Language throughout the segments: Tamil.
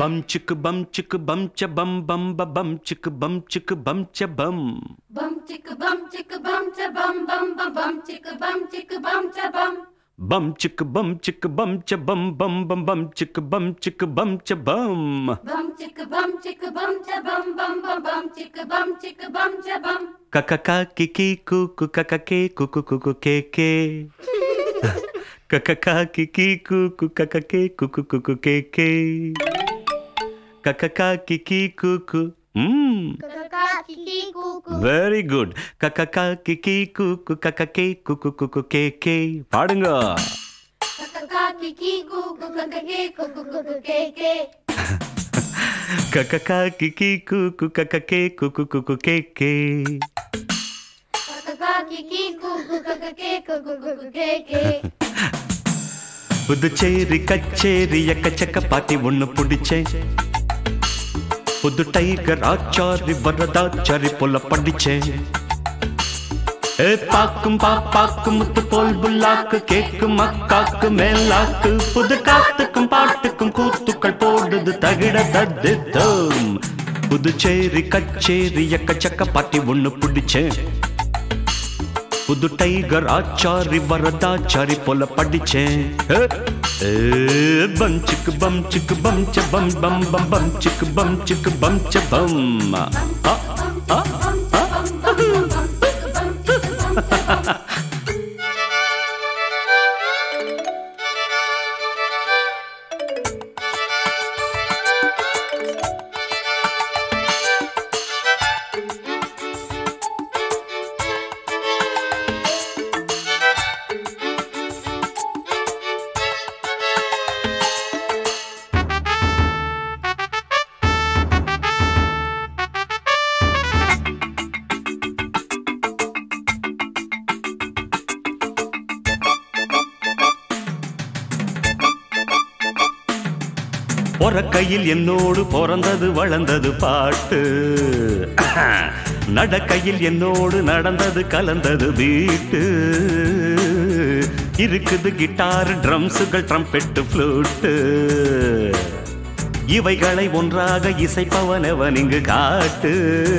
bum chick bum chick bum cha bum bum ba bum chick bum chick bum cha bum chick bum cha bum bum ba bum chick bum cha bum bum chick bum cha bum bum bum bum chick bum cha bum chick bum cha bum bum ba bum chick bum cha bum kakaka kiki kuku kakake kuku kuku keke kakaka kiki kuku kakake kuku kuku keke kakaka kiki kuku kiki kuku very good kakaka kiki kuku kakake kuku kuku keke பாடுங்க kiki kuku kakake kuku kuku keke kakaka kiki kuku kakake kuku kuku keke kiki kuku kakake kuku kuku keke Puducherry கச்சேரி எக்கச்சக்க பாட்டி ஒண்ணு பிடிச்சேன் புது டைகர் ஆச்சாரி வரதாச்சாரி போல படிச்சேன் பாக்கும் பாப்பாக்கும் முத்து போல் புல்லாக்கு கேக்கு மக்காக்கு மேலாக்கு புது காத்துக்கும் பாட்டுக்கும் கூத்துக்கள் போடுது தகிட தத்தித்தம் புதுச்சேரி கச்சேரி எக்கச்சக்க பாட்டி ஒண்ணு பிடிச்சேன் புது டைகர் ஆச்சாரி வரதாச்சாரி போல படிச்சேன் பம் சிக்கு பம் சிக்கு பம் ச பம் பம் பம் பம் சிக்கு பம் ச பம் பொறக்கையில் என்னோடு பிறந்தது வளர்ந்தது பாட்டு நடக்கையில் என்னோடு நடந்தது கலந்தது வீட்டு இருக்குது கிட்டார் ட்ரம்ஸுகள் ட்ரம்பெட்டு ஃப்ளூட்டு இவைகளை ஒன்றாக இசைப்பவனவன் இங்கு காட்டு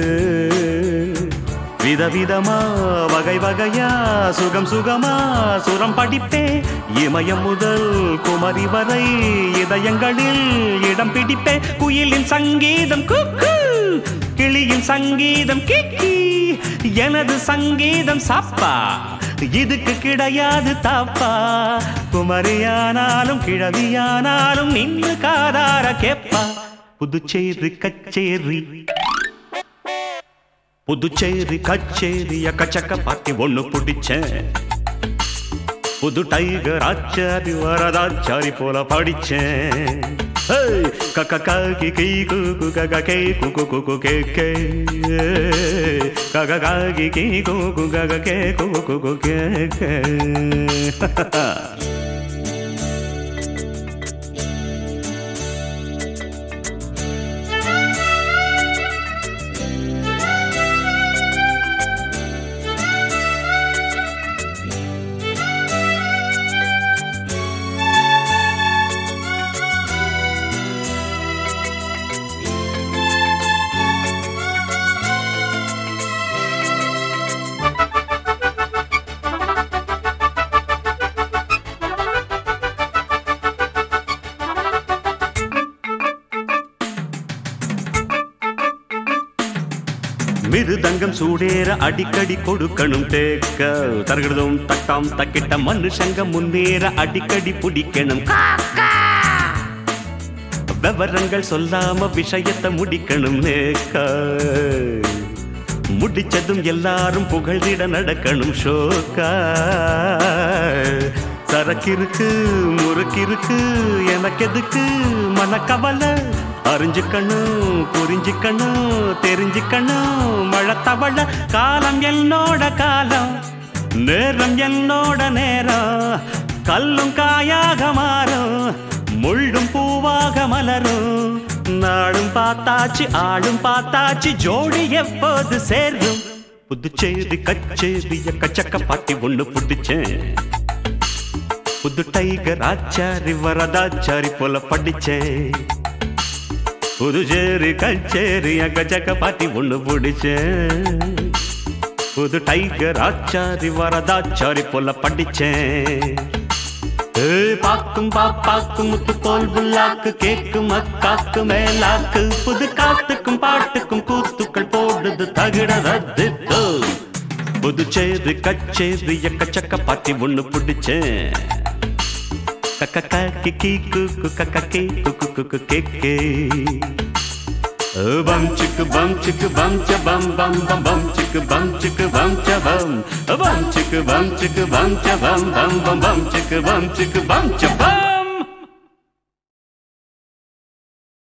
விதவிதமா வகை வகையா சுகம் சுகமா சுரம் படிப்பே இமயம் முதல் குமரி வரை இதயங்களில் இடம் பிடிப்பே குயிலின் சங்கீதம் குக்கு கிளியின் சங்கீதம் கிக்கி எனது சங்கீதம் சப்பா இதுக்கு கிடையாது தாப்பா குமரியானாலும் கிழவியானாலும் நின்று காதார கேப்பா புதுச்சேரி கச்சேரி புதுச்சேரி கச்சேரி எக்கச்சக்க பாட்டி ஒண்ணு பிடிச்சேன் புது டைகர் ஆச்சாரி வரதாச்சாரி போல படிச்சேன் கக்கா கிகி குகு கககே குகு குகு கேகே கககா கிகி குகு கககே குகு குகு கேகே மிருதங்கம் சூடேற அடிக்கடி கொடுக்கணும் தேக்க தருகிறதும் தட்டாம் தக்கிட்ட மனுஷங்க முன்னேற அடிக்கடி பிடிக்கணும் விவரங்கள் சொல்லாம விஷயத்தை முடிக்கணும் நேக்க முடிச்சதும் எல்லாரும் புகழ்ந்திட நடக்கணும் ஷோக்கா சரக்கிருக்கு முறுக்கிருக்கு எனக்கு எதுக்கு மனக்கவலை அறிஞ்சுக்கணும் புரிஞ்சுக்கணும் தெரிஞ்சுக்கணும் மழை தவள காலம் என்னோட காலம் நேரம் என்னோட நேரம் கல்லும் காயாக மாறும் முள்ளும் பூவாக மலரும் நாடும் பார்த்தாச்சு ஆளும் பார்த்தாச்சு ஜோடி எப்போது சேரும் புதுச்சேரி கச்சேரி எக்கச்சக்க பாட்டி ஒண்ணு பிடிச்சேன் புது டைகர் ஆச்சாரி வரதாச்சாரி போல படிச்சேன் புதுச்சேரி கச்சேரி அக்கச்சக்க பாட்டி ஒண்ணு பிடிச்சேன். புது டைகர் ஆச்சாரி வரதாச்சாரி போல படிச்சேன். பாக்கும் பாப்பாக்கும் முத்து போல் புல்லாக்கு கேக்கும் அக்காக்கு மேலாக்கு புது காத்துக்கும் பாட்டுக்கும் கூத்துக்கள் போடுது தகிடது. புதுச்சேரி கச்சேரி எக்கச்சக்க பாட்டி ஒண்ணு பிடிச்சேன். கக்கி கீக்கு கக்கி குக்கு கேக்கே bum chicka bum chicka bum cha bum bum bum bum chicka bum cha bum bum chicka bum chicka bum cha bum bum bum bum chicka bum cha bum.